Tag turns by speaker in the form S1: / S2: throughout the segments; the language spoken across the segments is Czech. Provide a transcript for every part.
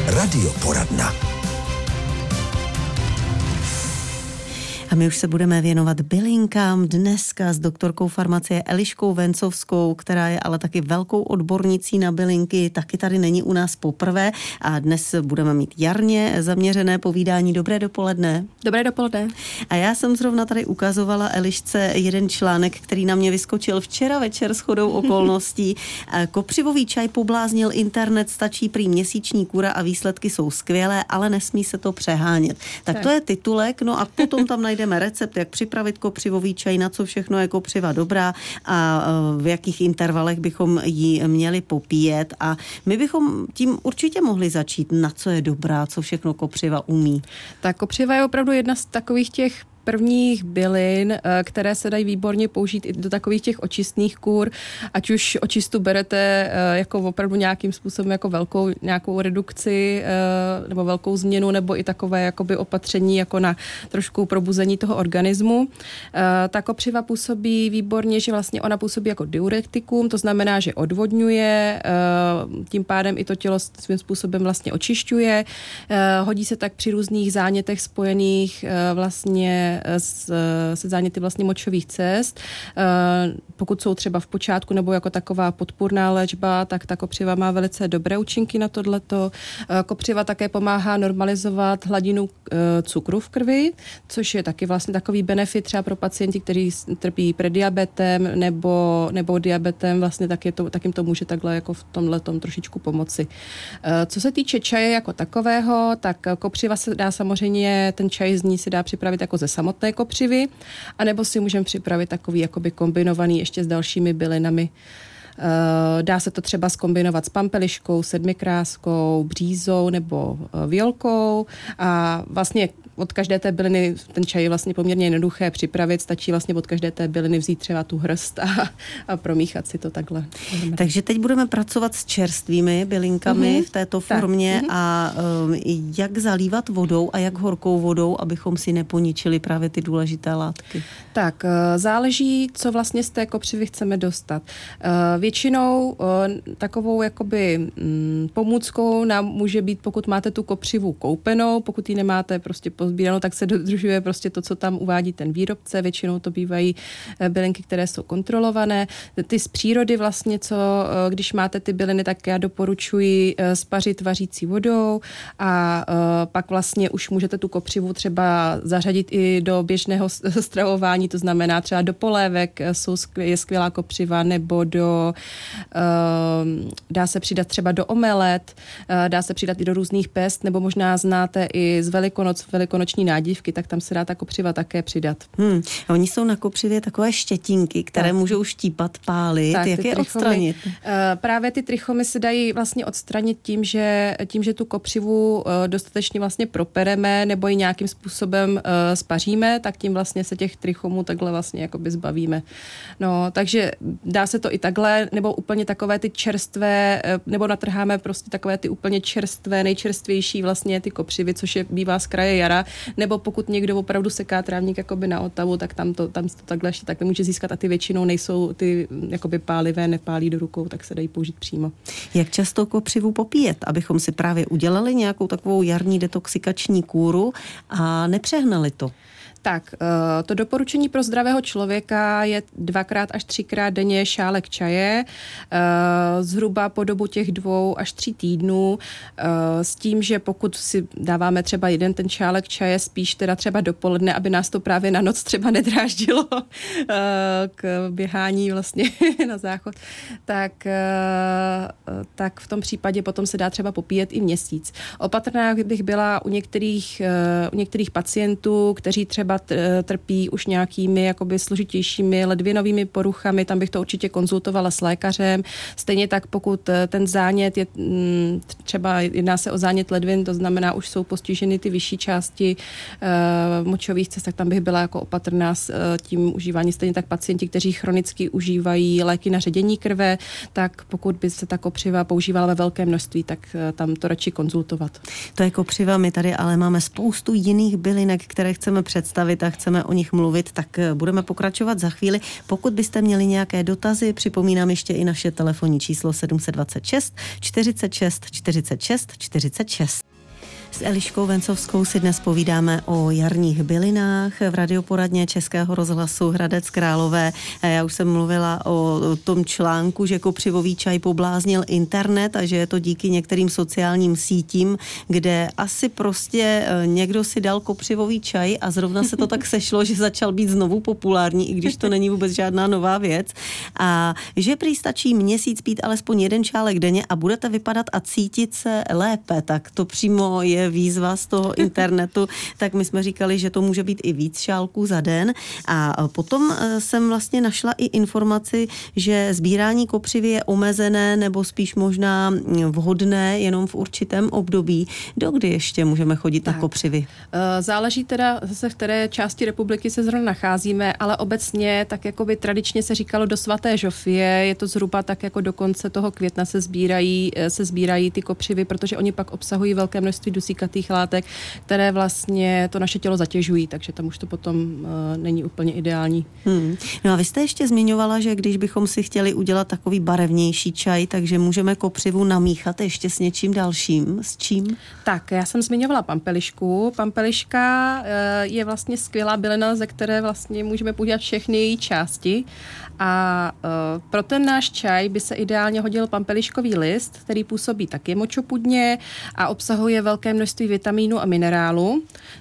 S1: Radioporadna.
S2: A my už se budeme věnovat bylinkám dneska s doktorkou farmacie Eliškou Vencovskou, která je ale taky velkou odbornicí na bylinky, taky tady není u nás poprvé a dnes budeme mít jarně zaměřené povídání. Dobré dopoledne.
S3: Dobré dopoledne.
S2: A já jsem zrovna tady ukazovala Elišce jeden článek, který na mě vyskočil včera večer shodou okolností. Kopřivový čaj pobláznil internet, stačí prý měsíční kura a výsledky jsou skvělé, ale nesmí se to přehánět. Tak to je titulek, no a potom tam najdeme recept, jak připravit kopřivový čaj, na co všechno je kopřiva dobrá a v jakých intervalech bychom ji měli popíjet. A my bychom tím určitě mohli začít, na co je dobrá, co všechno kopřiva umí.
S3: Tak kopřiva je opravdu jedna z takových těch prvních bylin, které se dají výborně použít i do takových těch očistných kur, ať už očistu berete jako opravdu nějakým způsobem jako velkou nějakou redukci nebo velkou změnu, nebo i takové jakoby opatření jako na trošku probuzení toho organismu. Ta kopřiva působí výborně, že vlastně ona působí jako diuretikum, to znamená, že odvodňuje, tím pádem i to tělo svým způsobem vlastně očišťuje. Hodí se tak při různých zánětech spojených vlastně se záněty vlastně močových cest. Pokud jsou třeba v počátku nebo jako taková podpůrná léčba, tak ta kopřiva má velice dobré účinky na tohleto. Kopřiva také pomáhá normalizovat hladinu cukru v krvi, což je taky vlastně takový benefit třeba pro pacienti, kteří trpí prediabetem nebo diabetem, vlastně tak jim to může takhle jako v tomhletom trošičku pomoci. Co se týče čaje jako takového, tak kopřiva se dá samozřejmě, ten čaj z ní se dá připravit jako ze samotné kopřivy, anebo si můžeme připravit takový jakoby kombinovaný ještě s dalšími bylinami. Dá se to třeba zkombinovat s pampeliškou, sedmikráskou, břízou nebo violkou a vlastně od každé té byliny ten čaj je vlastně poměrně jednoduché připravit, stačí vlastně od každé té byliny vzít třeba tu hrst a promíchat si to takhle.
S2: Takže teď budeme pracovat s čerstvými bylinkami v této formě a jak zalívat vodou a jak horkou vodou, abychom si neponičili právě ty důležité látky.
S3: Tak, záleží, co vlastně z té kopřivy chceme dostat. Většinou takovou jakoby pomůckou nám může být, pokud máte tu kopřivu koupenou, pokud ji nemáte prostě pozbíranou, tak se dodržuje prostě to, co tam uvádí ten výrobce. Většinou to bývají bylinky, které jsou kontrolované. Ty z přírody vlastně, když máte ty byliny, tak já doporučuji spařit vařící vodou a pak vlastně už můžete tu kopřivu třeba zařadit i do běžného stravování, to znamená třeba do polévek je skvělá kopřiva, nebo dá se přidat třeba do omelet, dá se přidat i do různých pest, nebo možná znáte i z velikonoční nádívky, tak tam se dá ta kopřiva také přidat.
S2: Oni jsou na kopřivě takové štětinky, které můžou štípat, pálit. Tak, jak je odstranit?
S3: Právě ty trichomy se dají vlastně odstranit tím, že tu kopřivu dostatečně vlastně propereme nebo ji nějakým způsobem spaříme, tak tím vlastně se těch trichomů takhle vlastně jakoby zbavíme. No, takže dá se to i takhle, nebo úplně takové ty čerstvé, nebo natrháme prostě takové ty úplně čerstvé, nejčerstvější vlastně ty kopřivy, což bývá z kraje jara, nebo pokud někdo opravdu seká trávník jakoby na Otavu, tak tam to takhle ještě takhle může získat a ty většinou nejsou ty jakoby pálivé, nepálí do rukou, tak se dají použít přímo.
S2: Jak často kopřivu popíjet, abychom si právě udělali nějakou takovou jarní detoxikační kůru a nepřehnali to?
S3: Tak, to doporučení pro zdravého člověka je 2x až 3x denně šálek čaje, zhruba po dobu těch 2 až 3 týdnů, s tím, že pokud si dáváme třeba jeden ten šálek čaje, spíš teda třeba dopoledne, aby nás to právě na noc třeba nedráždilo k běhání vlastně na záchod, tak v tom případě potom se dá třeba popíjet i měsíc. Opatrná bych byla u některých pacientů, kteří třeba trpí už nějakými jakoby složitějšími ledvinovými poruchami, tam bych to určitě konzultovala s lékařem. Stejně tak, pokud ten zánět je třeba jedná se o zánět ledvin, to znamená, už jsou postiženy ty vyšší části močových cest, tak tam bych byla jako opatrná s tím užívání. Stejně tak pacienti, kteří chronicky užívají léky na ředění krve, tak pokud by se ta kopřiva používala ve velké množství, tak tam to radši konzultovat.
S2: To je kopřiva, my tady ale máme spoustu jiných bylinek, které chceme představit. představit a chceme o nich mluvit, tak budeme pokračovat za chvíli. Pokud byste měli nějaké dotazy, připomínám ještě i naše telefonní číslo 726 46 46 46. S Eliškou Vencovskou si dnes povídáme o jarních bylinách v radioporadně Českého rozhlasu Hradec Králové. Já už jsem mluvila o tom článku, že kopřivový čaj pobláznil internet a že je to díky některým sociálním sítím, kde asi prostě někdo si dal kopřivový čaj a zrovna se to tak sešlo, že začal být znovu populární, i když to není vůbec žádná nová věc. A že prý stačí měsíc pít alespoň jeden šálek denně a budete vypadat a cítit se lépe, tak to přímo je výzva z toho internetu, tak my jsme říkali, že to může být i víc šálků za den. A potom jsem vlastně našla i informaci, že sbírání kopřivy je omezené nebo spíš možná vhodné jenom v určitém období. Dokdy ještě můžeme chodit na kopřivy?
S3: Záleží teda zase, v které části republiky se zrovna nacházíme, ale obecně tak jakoby tradičně se říkalo do svaté Žofie, je to zhruba tak jako do konce toho května se sbírají ty kopřivy, protože oni pak obsahují velké množství dusíkatých látek, které vlastně to naše tělo zatěžují, takže tam už to potom není úplně ideální.
S2: No a vy jste ještě zmiňovala, že když bychom si chtěli udělat takový barevnější čaj, takže můžeme kopřivu namíchat ještě s něčím dalším. S čím?
S3: Tak, já jsem zmiňovala pampelišku. Pampeliška je vlastně skvělá bylina, ze které vlastně můžeme používat všechny její části. A pro ten náš čaj by se ideálně hodil pampeliškový list, který působí taky močopudně a obsahuje velké množství vitamínů a minerálů,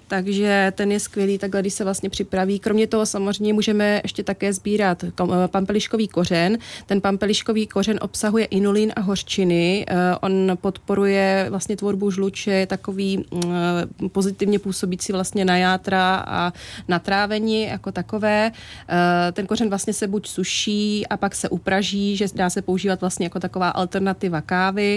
S3: takže ten je skvělý takhle, když se vlastně připraví. Kromě toho samozřejmě můžeme ještě také sbírat pampeliškový kořen. Ten pampeliškový kořen obsahuje inulin a hořčiny. On podporuje vlastně tvorbu žluče, je takový pozitivně působící vlastně na játra a na trávení jako takové. Ten kořen vlastně se buď suší a pak se upraží, že dá se používat vlastně jako taková alternativa kávy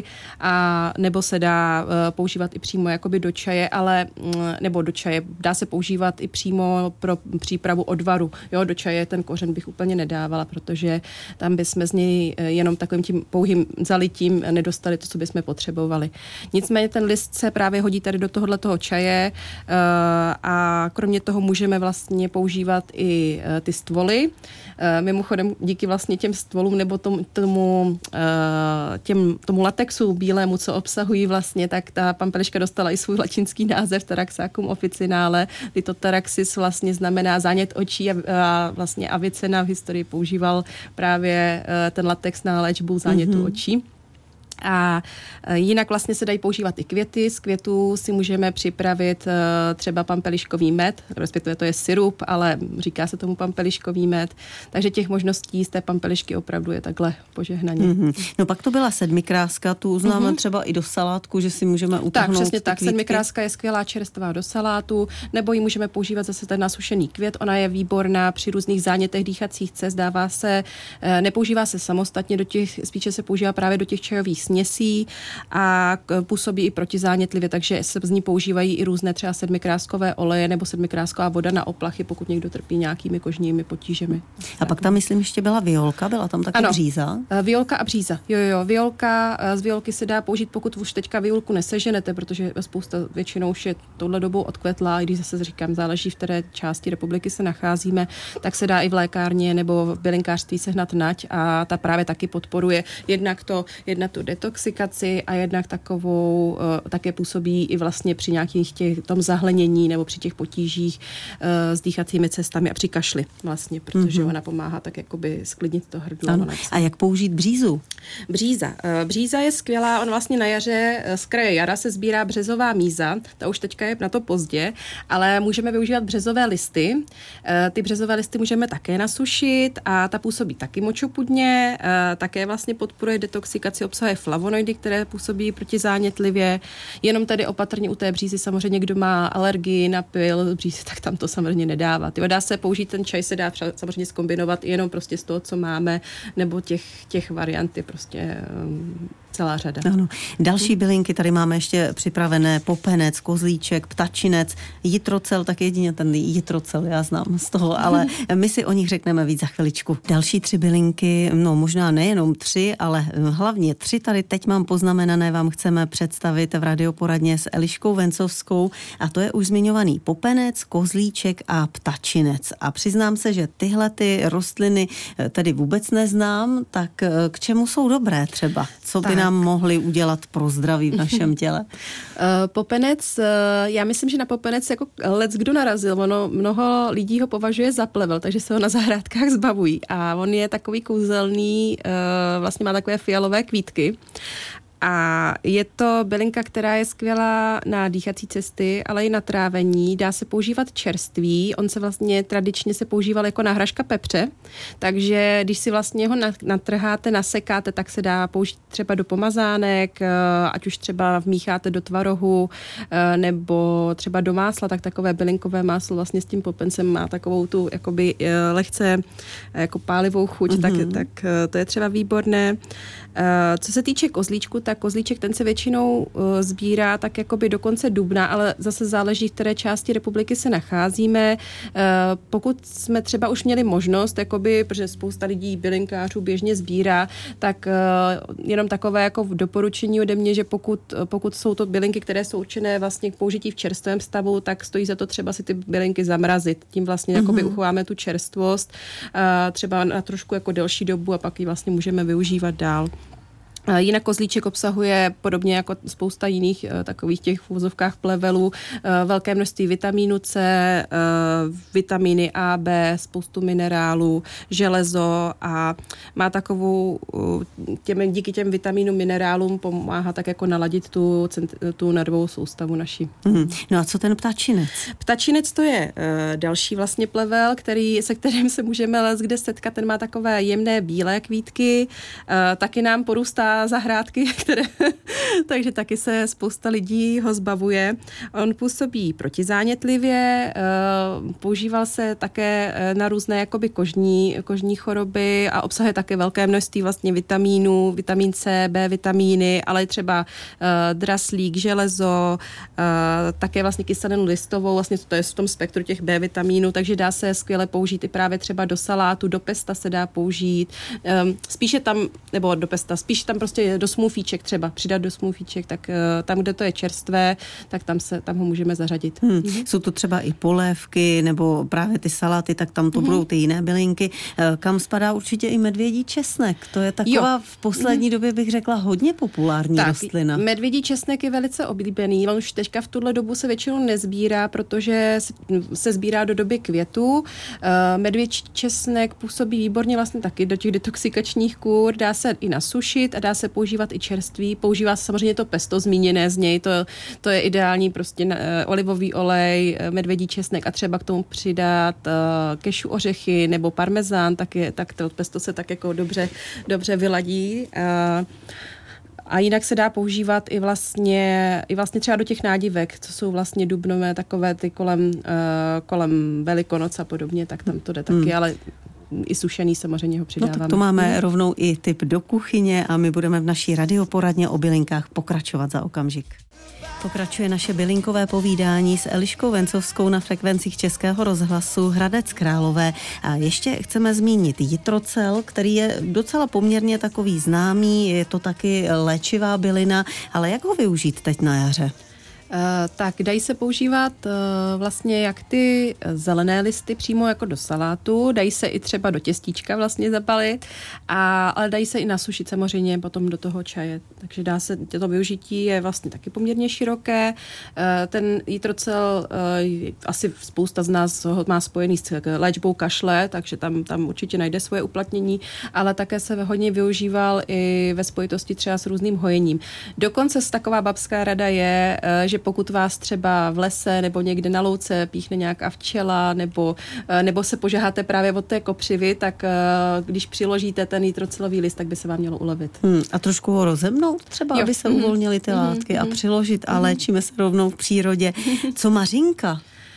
S3: a nebo se dá používat i přímo jakoby do čaje, nebo do čaje dá se používat i přímo pro přípravu odvaru. Jo, do čaje ten kořen bych úplně nedávala, protože tam bychom z něj jenom takovým tím pouhým zalitím nedostali to, co bychom potřebovali. Nicméně ten list se právě hodí tady do tohoto čaje a kromě toho můžeme vlastně používat i ty stvoly. Mimochodem díky vlastně těm stvolům nebo tomu latexu bílému, co obsahují vlastně, tak ta pampeliška dostala i svůj latinský název Taraxacum officinale. Litotaraxis vlastně znamená zánět očí a vlastně Avicenna v historii používal právě ten latex na léčbu zánětu očí. A jinak vlastně se dají používat i květy. Z květů si můžeme připravit třeba pampeliškový med, respektive to je sirup, ale říká se tomu pampeliškový med. Takže těch možností z té pampelišky opravdu je takhle požehnaně.
S2: No pak to byla sedmikráska, tu známe třeba i do salátku, že si můžeme utrhnout.
S3: Tak, přesně tak. Sedmikráska je skvělá čerstvá do salátu, nebo ji můžeme používat zase ten nasušený květ. Ona je výborná při různých zánětech dýchacích cest. Nepoužívá se samostatně spíše se používá právě do těch čajových směsí a působí i protizánětlivě, takže se z ní používají i různé třeba sedmikráskové oleje nebo sedmikrásková voda na oplachy, pokud někdo trpí nějakými kožními potížemi.
S2: A pak tam, myslím, ještě byla violka, byla tam taky bříza?
S3: Violka a bříza. Jo. Z violky se dá použít, pokud už teďka violku neseženete, protože spousta většinou už je touhle dobou odkvetlá, i když zase říkám, záleží, v které části republiky se nacházíme, tak se dá i v lékárně nebo v bylinkářství sehnat nať a ta právě taky podporuje jednak tu detoxikaci a jednak takovou také působí i vlastně při nějakých tom zahlenění nebo při těch potížích s dýchacími cestami a při kašli vlastně, protože ona pomáhá tak jakoby sklidnit to hrdlo.
S2: A jak použít břízu?
S3: Bříza je skvělá, on vlastně na jaře, z kraje jara se sbírá březová míza, ta už teďka je na to pozdě, ale můžeme využívat březové listy. Ty březové listy můžeme také nasušit a ta působí taky močopudně, také vlastně podporuje detoxikaci, obsahuje flavonoidy, které působí protizánětlivě. Jenom tady opatrně u té břízy samozřejmě, kdo má alergii na pyl břízy, tak tam to samozřejmě nedávat. Dá se použít, ten čaj se dá samozřejmě zkombinovat jenom prostě z toho, co máme, nebo těch variant je prostě celá řada.
S2: Ano. Další bylinky tady máme ještě připravené: popenec, kozlíček, ptačinec, jitrocel, tak jedině ten jitrocel já znám z toho, ale my si o nich řekneme víc za chviličku. Další 3 bylinky, no možná nejenom 3, ale hlavně 3 tady teď mám poznamenané, vám chceme představit v radioporadně s Eliškou Vencovskou, a to je už zmiňovaný popenec, kozlíček a ptačinec. A přiznám se, že tyhle ty rostliny tedy vůbec neznám, tak k čemu jsou dobré třeba? Co by nám mohly udělat pro zdraví v našem těle?
S3: Popenec, já myslím, že na popenec jako kdo narazil, mnoho lidí ho považuje za plevel, takže se ho na zahrádkách zbavují. A on je takový kouzelný, vlastně má takové fialové kvítky. A je to bylinka, která je skvělá na dýchací cesty, ale i na trávení. Dá se používat čerstvý. On se vlastně tradičně se používal jako náhražka pepře, takže když si vlastně ho natrháte, nasekáte, tak se dá použít třeba do pomazánek, ať už třeba vmícháte do tvarohu, nebo třeba do másla, tak takové bylinkové máslo vlastně s tím popencem má takovou tu jakoby lehce jako pálivou chuť, tak to je třeba výborné. Co se týče kozlíčku, tak kozlíček ten se většinou sbírá tak jakoby do konce dubna, ale zase záleží, v které části republiky se nacházíme. Pokud jsme třeba už měli možnost, jakoby, protože spousta lidí, bylinkářů běžně sbírá, tak jenom takové jako doporučení ode mě, že pokud jsou to bylinky, které jsou určené vlastně k použití v čerstvém stavu, tak stojí za to třeba si ty bylinky zamrazit. Tím vlastně jakoby uchováme tu čerstvost třeba na trošku jako delší dobu a pak ji vlastně můžeme využívat dál. Jinak kozlíček obsahuje podobně jako spousta jiných takových těch v uvozovkách plevelů velké množství vitamínu C, vitamíny A, B, spoustu minerálů, železo a má takovou, díky těm vitamínům, minerálům pomáhá tak jako naladit tu nervovou soustavu naši.
S2: No a co ten ptačinec?
S3: Ptačinec to je další vlastně plevel, se kterým se můžeme leckde setkat. Ten má takové jemné bílé kvítky, taky nám porůstá zahrádky, takže taky se spousta lidí ho zbavuje. On působí protizánětlivě, používal se také na různé jakoby kožní choroby a obsahuje také velké množství vlastně vitamínů, vitamin C, B vitamíny, ale třeba draslík, železo, také vlastně kyselinu listovou, vlastně to je v tom spektru těch B vitamínů, takže dá se skvěle použít i právě třeba do salátu, do pesta se dá použít. Spíše tam prostě do smoothíček třeba, přidat do smoothíček, tak tam, kde to je čerstvé, tak tam ho můžeme zařadit.
S2: Jsou to třeba i polévky nebo právě ty saláty, tak tam to budou ty jiné bylinky. Kam spadá určitě i medvědí česnek. To je taková v poslední době bych řekla hodně populární rostlina.
S3: Medvědí česnek je velice oblíbený. On už teďka v tuhle dobu se většinou nezbírá, protože se sbírá do doby květu. Medvědí česnek působí výborně vlastně taky do těch detoxikačních kur, dá se i nasušit a dá se používat i čerství. Používá se samozřejmě to pesto zmíněné z něj, to je ideální prostě olivový olej, medvědí česnek a třeba k tomu přidat kešu ořechy nebo parmezán, tak to pesto se tak jako dobře vyladí. A jinak se dá používat i vlastně třeba do těch nádivek, co jsou vlastně dubnové, takové ty kolem Velikonoc a podobně, tak tam to jde taky, ale i sušený samozřejmě ho přidáváme.
S2: No tak to máme rovnou i tip do kuchyně a my budeme v naší radioporadně o bylinkách pokračovat za okamžik. Pokračuje naše bylinkové povídání s Eliškou Vencovskou na frekvencích Českého rozhlasu Hradec Králové. A ještě chceme zmínit jitrocel, který je docela poměrně takový známý, je to taky léčivá bylina, ale jak ho využít teď na jaře?
S3: Tak dají se používat vlastně jak ty zelené listy přímo jako do salátu, dají se i třeba do těstíčka vlastně zabalit, ale dají se i nasušit samozřejmě potom do toho čaje. Takže dá se, to využití je vlastně taky poměrně široké. Ten jitrocel asi spousta z nás ho má spojený s léčbou kašle, takže tam určitě najde svoje uplatnění, ale také se hodně využíval i ve spojitosti třeba s různým hojením. Dokonce taková babská rada je, že pokud vás třeba v lese nebo někde na louce píchne nějaká včela nebo se požáháte právě od té kopřivy, tak když přiložíte ten jitrocelový list, tak by se vám mělo ulevit.
S2: A trošku ho rozemnout třeba, aby se uvolnily ty látky a přiložit a léčíme se rovnou v přírodě. Co mařinka?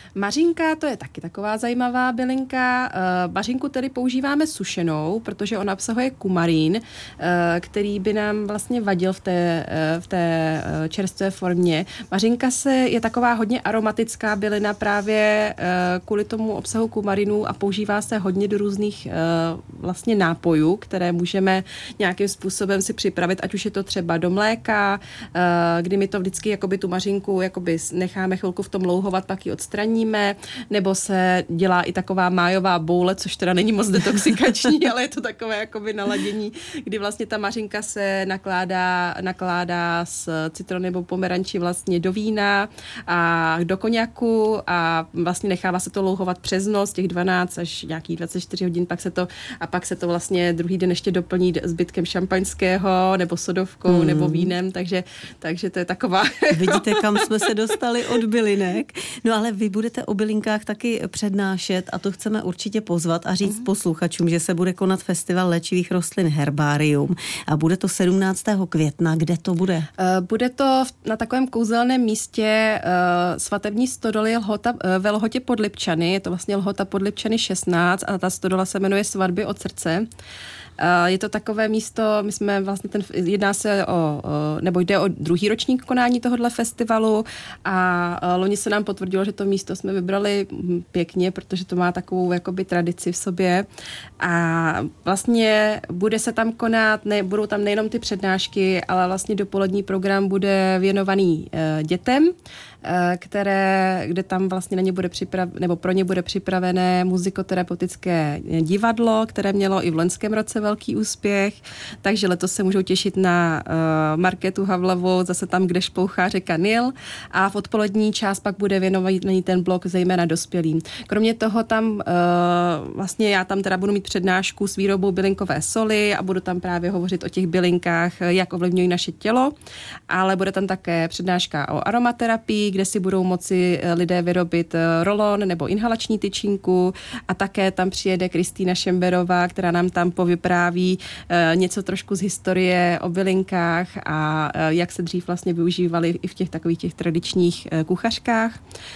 S3: Mařinka, to je taky taková zajímavá bylinka. Mařinku tedy používáme sušenou, protože ona obsahuje kumarín, který by nám vlastně vadil v té čerstvé formě. Mařinka je taková hodně aromatická bylina právě kvůli tomu obsahu kumarinu a používá se hodně do různých vlastně nápojů, které můžeme nějakým způsobem si připravit, ať už je to třeba do mléka, kdy my to vždycky jakoby tu mařinku jakoby necháme chvilku v tom louhovat, pak ji odstraníme, nebo se dělá i taková májová boule, což teda není moc detoxikační, ale je to takové jakoby naladění, kdy vlastně ta mařinka se nakládá s citronem nebo pomeranči vlastně do vína a do koněku a vlastně nechává se to louhovat přes noc, těch 12 až nějakých 24 hodin, pak se to vlastně druhý den ještě doplní zbytkem šampaňského nebo sodovkou nebo vínem, takže to je taková...
S2: Vidíte, kam jsme se dostali od bylinek. No ale vy budete o bylinkách taky přednášet a to chceme určitě pozvat a říct posluchačům, že se bude konat festival léčivých rostlin Herbarium a bude to 17. května. Kde to bude?
S3: Bude to na takovém kouzelném místě svatební stodoly ve Lhotě pod Lipčany. Je to vlastně Lhota pod Lipčany 16 a ta stodola se jmenuje Svatby od srdce. Je to takové místo, my jsme vlastně jedná se nebo jde o druhý ročník konání tohohle festivalu a loni se nám potvrdilo, že to místo jsme vybrali pěkně, protože to má takovou jakoby tradici v sobě a kde bude se tam konat, budou tam nejenom ty přednášky, ale vlastně dopolední program bude věnovaný dětem, kde tam vlastně na ně bude nebo pro ně bude připravené muzikoterapeutické divadlo, které mělo i v loňském roce velký úspěch, takže letos se můžou těšit na Markétu Havlovou, zase tam, kde šplouchá řeka Nil a v odpolední část pak bude věnovaný ten blok zejména dospělým. Kromě toho tam vlastně já tam teda budu mít přednášku s výrobou bylinkové soli a budu tam právě hovořit o těch bylinkách, jak ovlivňují naše tělo, ale bude tam také přednáška o aromaterapii, kde si budou moci lidé vyrobit rolon nebo inhalační tyčinku a také tam přijede Kristýna Šemberová, která nám tam povypráví něco trošku z historie o bylinkách a jak se dřív vlastně využívaly i v těch takových těch tradičních kuchařkách.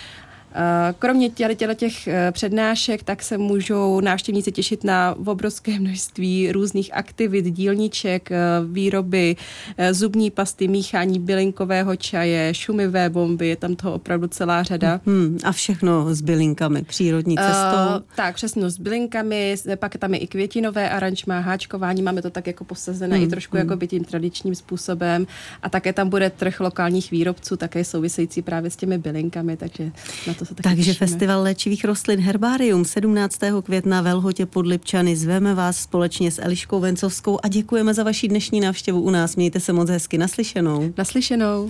S3: Kromě těch přednášek, tak se můžou návštěvníci těšit na obrovské množství různých aktivit, dílniček, výroby, zubní pasty, míchání bylinkového čaje, šumivé bomby, je tam toho opravdu celá řada.
S2: A všechno s bylinkami, přírodní cestou.
S3: Tak, přesně s bylinkami, pak tam je i květinové aranžmá, háčkování, máme to tak jako posazené i trošku jako by tím tradičním způsobem a také tam bude trh lokálních výrobců, také související právě s těmi bylinkami, takže na to
S2: Takže festival léčivých rostlin Herbarium 17. května ve Lhotě pod Lipčany. Zveme vás společně s Eliškou Vencovskou a děkujeme za vaši dnešní návštěvu u nás. Mějte se moc hezky. Naslyšenou.
S3: Naslyšenou.